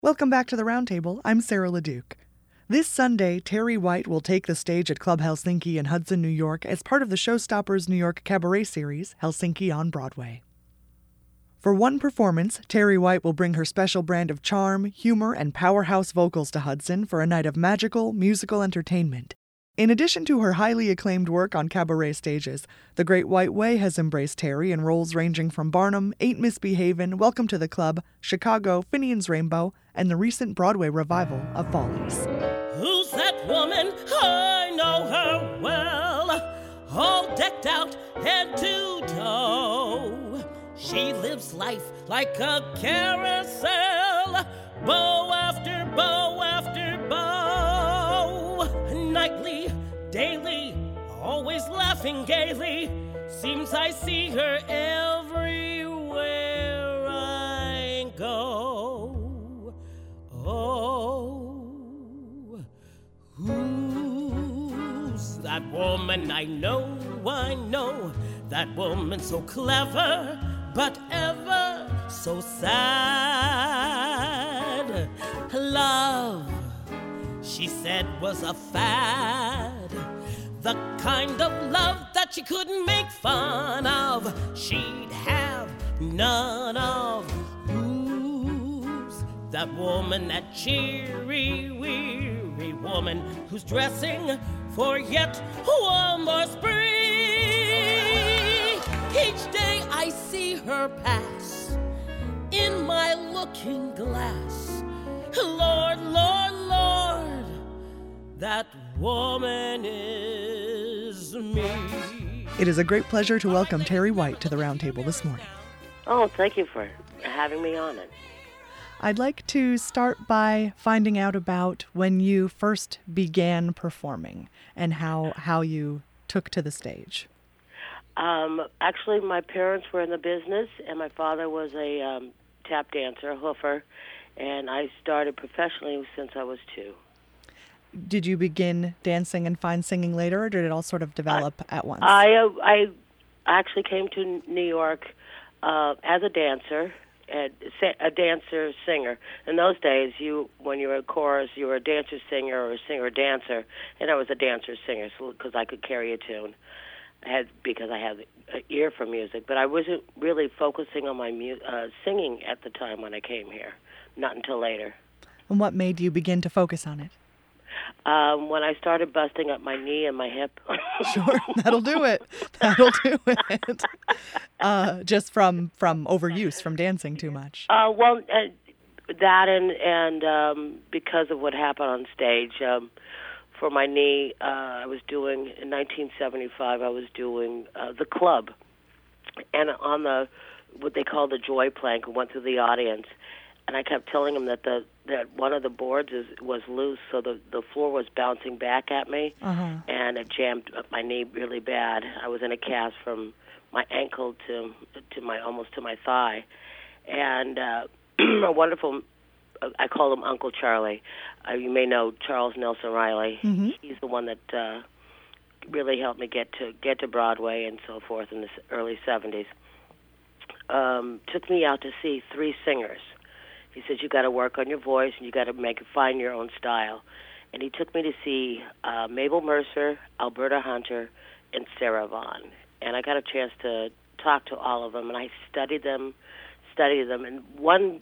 Welcome back to the Roundtable. I'm Sarah LeDuc. This Sunday, Terry White will take the stage at Club Helsinki in Hudson, New York as part of the Showstoppers New York cabaret series, Helsinki on Broadway. For one performance, Terry White will bring her special brand of charm, humor, and powerhouse vocals to Hudson for a night of magical, musical entertainment. In addition to her highly acclaimed work on cabaret stages, The Great White Way has embraced Terry in roles ranging from Barnum, Ain't Misbehavin', Welcome to the Club, Chicago, Finian's Rainbow, and the recent Broadway revival of Follies. Who's that woman? I know her well, all decked out head to toe. She lives life like a carousel, bow after bow after bow. Nightly, daily, always laughing gaily. Seems I see her everywhere I go. Oh, who's that woman? I know, that woman so clever, but ever so sad. Love, she said, was a fad, the kind of love that she couldn't make fun of, she'd have none of. Who's that woman, that cheery, weary woman, who's dressing for yet one more spree? Each day I see her pass in my looking glass. Lord, Lord, Lord, that woman is me. It is a great pleasure to welcome Terry White to the Roundtable this morning. Oh, thank you for having me on it. I'd like to start by finding out about when you first began performing and how you took to the stage. Actually, my parents were in the business, and my father was a tap dancer, a hoofer, and I started professionally since I was 2. Did you begin dancing and find singing later, or did it all sort of develop at once? I actually came to New York as a dancer, a dancer-singer. In those days, when you were a chorus, you were a dancer-singer or a singer-dancer, and I was a dancer-singer because I could carry a tune. Because I had an ear for music, but I wasn't really focusing on my singing at the time when I came here, not until later. And what made you begin to focus on it? When I started busting up my knee and my hip. Sure, that'll do it. Just from overuse, from dancing too much. That and because of what happened on stage. For my knee, I was doing, in 1975, I was doing The Club. And on what they call the joy plank, went through the audience. And I kept telling them that one of the boards was loose, so the floor was bouncing back at me. Uh-huh. And it jammed up my knee really bad. I was in a cast from my ankle to almost to my thigh. And a wonderful, I call him Uncle Charlie. You may know Charles Nelson Riley. Mm-hmm. He's the one that really helped me get to Broadway and so forth in the early 70s. Took me out to see 3 singers. He said, you got to work on your voice and you got to find your own style. And he took me to see Mabel Mercer, Alberta Hunter, and Sarah Vaughan. And I got a chance to talk to all of them, and I studied them. And one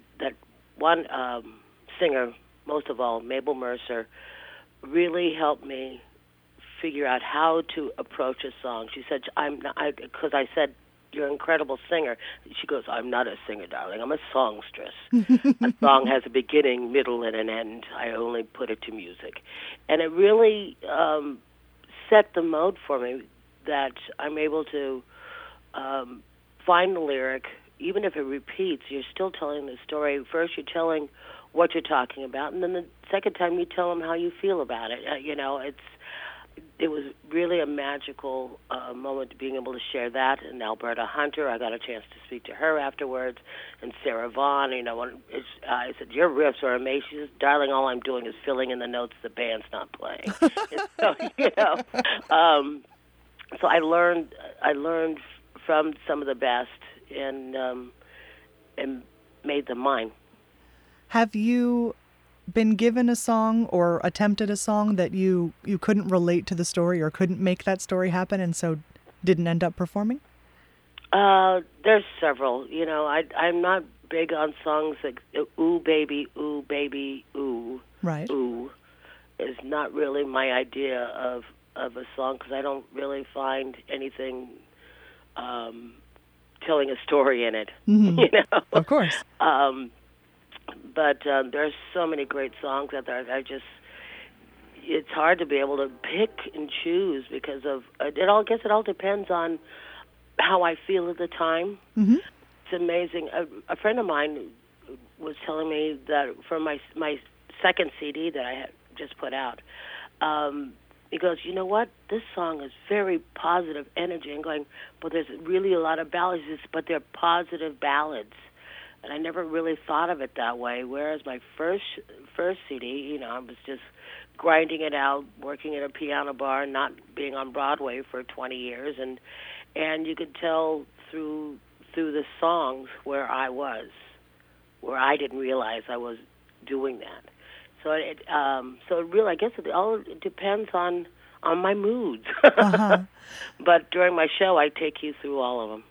singer, most of all, Mabel Mercer, really helped me figure out how to approach a song. She said, because I said, you're an incredible singer. She goes, I'm not a singer, darling. I'm a songstress. A song has a beginning, middle, and an end. I only put it to music. And it really set the mode for me that I'm able to find the lyric. Even if it repeats, you're still telling the story. First, you're telling what you're talking about, and then the second time you tell them how you feel about it. It was really a magical moment being able to share that. And Alberta Hunter, I got a chance to speak to her afterwards, and Sarah Vaughan. I said, your riffs are amazing. She says, darling, all I'm doing is filling in the notes the band's not playing. So I learned from some of the best and made them mine. Have you been given a song or attempted a song that you couldn't relate to the story or couldn't make that story happen and so didn't end up performing? There's several. You know, I'm not big on songs like ooh baby, ooh. Right. Ooh is not really my idea of a song because I don't really find anything telling a story in it. Mm-hmm. You know, of course. But there's so many great songs out there. It's hard to be able to pick and choose because of it all. I guess it all depends on how I feel at the time. Mm-hmm. It's amazing. A friend of mine was telling me that for my second CD that I had just put out, he goes, you know what? This song is very positive energy. And going, but there's really a lot of ballads, but they're positive ballads. And I never really thought of it that way. Whereas my first CD, you know, I was just grinding it out, working at a piano bar, not being on Broadway for 20 years, and you could tell through the songs where I was, where I didn't realize I was doing that. So it really, I guess it all depends on my moods. Uh-huh. But during my show, I take you through all of them.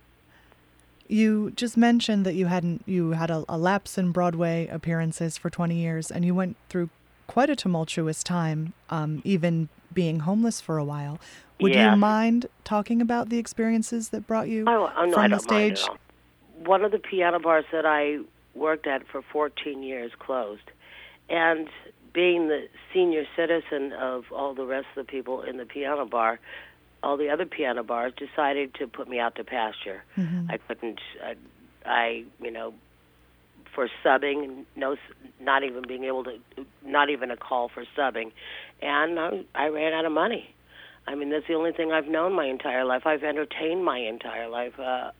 You just mentioned that you had a lapse in Broadway appearances for 20 years, and you went through quite a tumultuous time, even being homeless for a while. Would you mind talking about the experiences that brought you from the stage? Mind at all. One of the piano bars that I worked at for 14 years closed, and being the senior citizen of all the rest of the people in the piano bar, all the other piano bars decided to put me out to pasture. Mm-hmm. I couldn't, you know, for subbing, not even a call for subbing. And I ran out of money. I mean, that's the only thing I've known my entire life. I've entertained my entire life.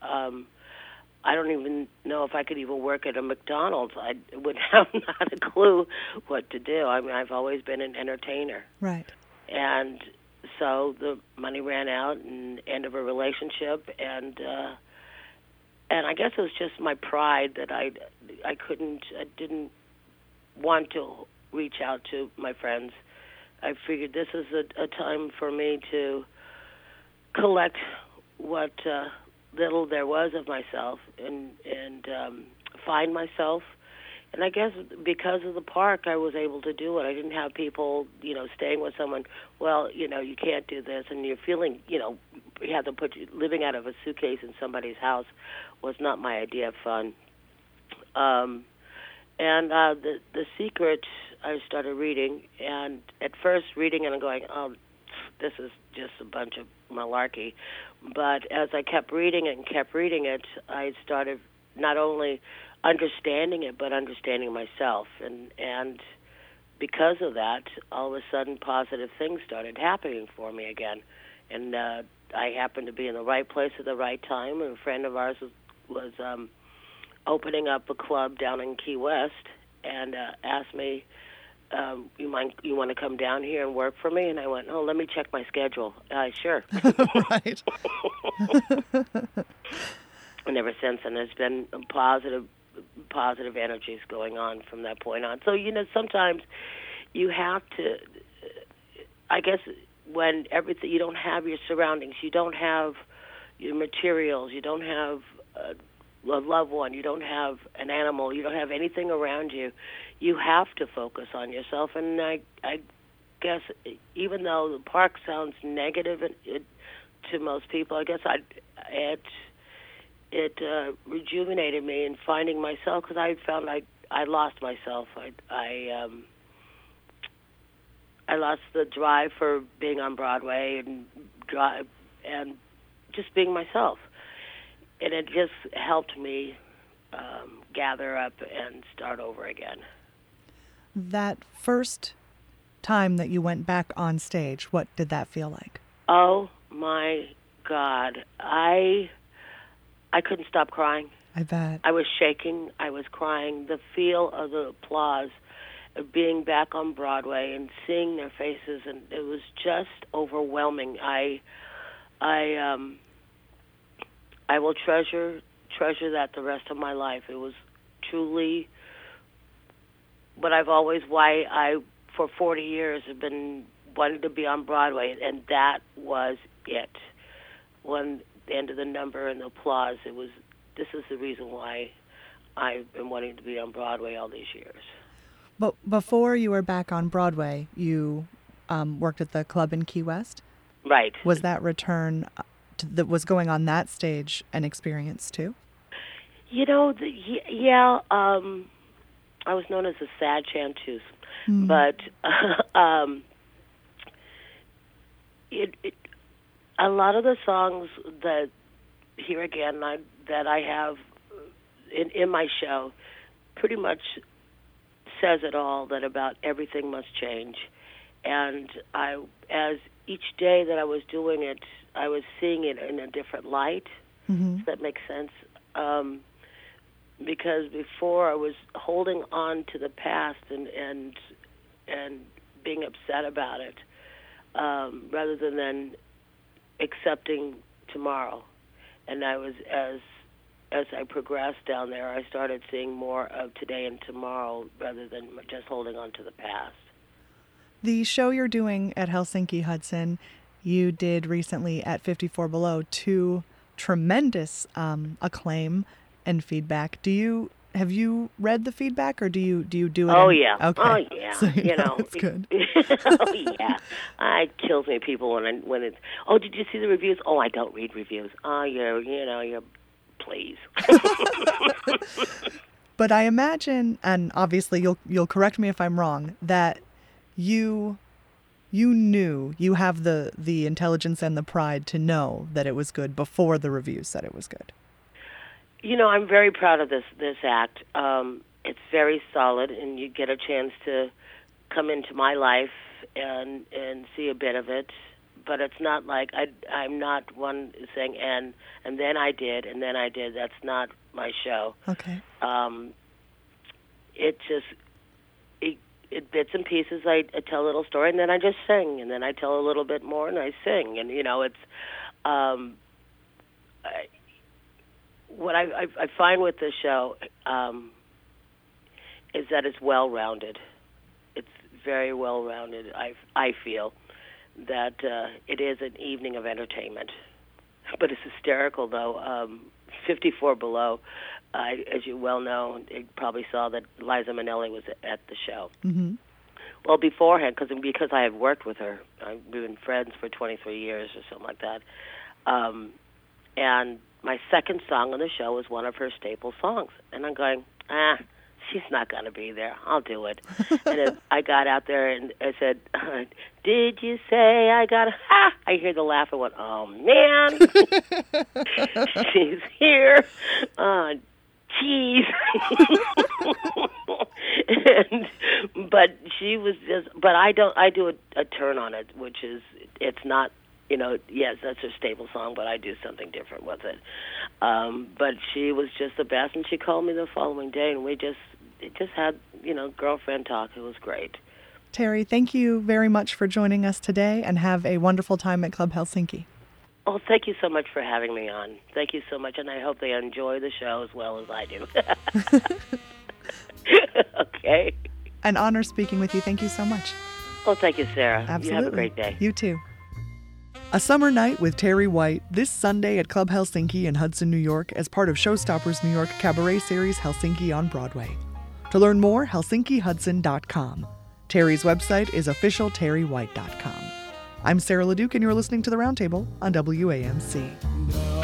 I don't even know if I could even work at a McDonald's. I would have not a clue what to do. I mean, I've always been an entertainer. Right. And so the money ran out and end of a relationship, and I guess it was just my pride that I didn't want to reach out to my friends. I figured this is a time for me to collect what little there was of myself and find myself. And I guess because of the park, I was able to do it. I didn't have people, you know, staying with someone, well, you know, you can't do this, and you're feeling, you know, you have to living out of a suitcase in somebody's house was not my idea of fun. The Secret, I started reading, and at first reading it and going, oh, this is just a bunch of malarkey. But as I kept reading it, I started not only understanding it, but understanding myself. And because of that, all of a sudden positive things started happening for me again. And I happened to be in the right place at the right time, and a friend of ours was opening up a club down in Key West and asked me, you want to come down here and work for me? And I went, oh, let me check my schedule. Sure. Right. And ever since then, there's been positive energies going on from that point on. So, you know, sometimes you have to, I guess, when everything, you don't have your surroundings, you don't have your materials, you don't have a loved one, you don't have an animal, you don't have anything around you, you have to focus on yourself. And I guess even though the park sounds negative to most people, I guess it rejuvenated me in finding myself, because I found I lost myself. I lost the drive for being on Broadway and just being myself, and it just helped me gather up and start over again. That first time that you went back on stage, what did that feel like? Oh my God, I couldn't stop crying. I bet. I was shaking. I was crying. The feel of the applause of being back on Broadway and seeing their faces, and it was just overwhelming. I will treasure that the rest of my life. It was truly I've always, why I, for 40 years, have been wanting to be on Broadway, and that was it. When the end of the number and the applause, this is the reason why I've been wanting to be on Broadway all these years. But before you were back on Broadway, you worked at the club in Key West? Right. Was that return that was going on that stage an experience too? You know, yeah, I was known as the sad chanteuse, but a lot of the songs that, here again, that I have in my show pretty much says it all, that about everything must change. And as each day that I was doing it, I was seeing it in a different light. Does that make sense? Because before I was holding on to the past and being upset about it, rather than accepting tomorrow. And I was, as I progressed down there, I started seeing more of today and tomorrow rather than just holding on to the past. The show you're doing at Helsinki Hudson, you did recently at 54 Below, to tremendous acclaim and feedback. Have you read the feedback, or do you do it? Oh, yeah. Okay. Oh, yeah. So you know it's good. Oh, yeah. It kills me, people, when it's, oh, did you see the reviews? Oh, I don't read reviews. Oh, you're, please. But I imagine, and obviously you'll correct me if I'm wrong, that you knew, you have the intelligence and the pride to know that it was good before the reviews said it was good. You know, I'm very proud of this act. It's very solid, and you get a chance to come into my life and see a bit of it. But it's not like I'm not one saying and then I did and then I did. That's not my show. Okay. It just it bits and pieces. I tell a little story and then I just sing, and then I tell a little bit more and I sing, and it's what I find with this show is that it's well-rounded. It's very well-rounded. I feel that it is an evening of entertainment. But it's hysterical, though. 54 Below, as you well know, you probably saw that Liza Minnelli was at the show. Mm-hmm. Well, beforehand, because I had worked with her, we've been friends for 23 years or something like that, and my second song on the show was one of her staple songs. And I'm going, she's not going to be there. I'll do it. And I got out there and I said, did you say I got I hear the laugh and went, oh, man. She's here. Jeez. But she was just, but I do a turn on it, which is, it's not, yes, that's her staple song, but I do something different with it. But she was just the best, and she called me the following day, and we just had, girlfriend talk. It was great. Terry, thank you very much for joining us today, and have a wonderful time at Club Helsinki. Oh, thank you so much for having me on. Thank you so much, and I hope they enjoy the show as well as I do. Okay. An honor speaking with you. Thank you so much. Oh, thank you, Sarah. Absolutely. You have a great day. You too. A Summer Night with Terry White this Sunday at Club Helsinki in Hudson, New York as part of Showstoppers New York cabaret series Helsinki on Broadway. To learn more, HelsinkiHudson.com. Terry's website is officialterrywhite.com. I'm Sarah LeDuc, and you're listening to The Roundtable on WAMC.